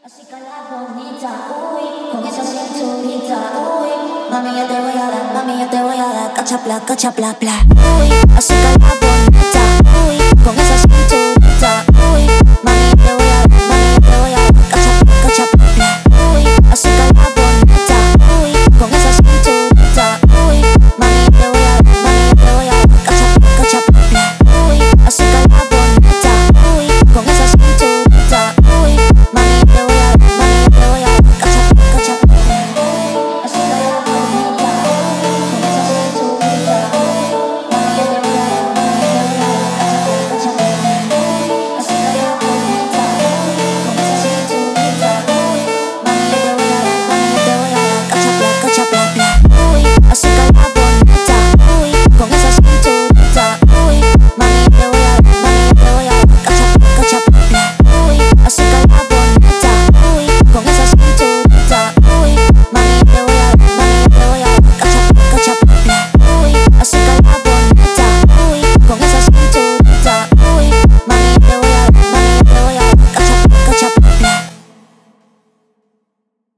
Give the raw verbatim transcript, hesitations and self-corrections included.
Así que la bonita, uy, con esa cinturita, uy, mami yo te voy a dar, mami yo te voy a dar, cachapla, cachapla, bla, uy, así que la bonita, uy, con esa cinturita.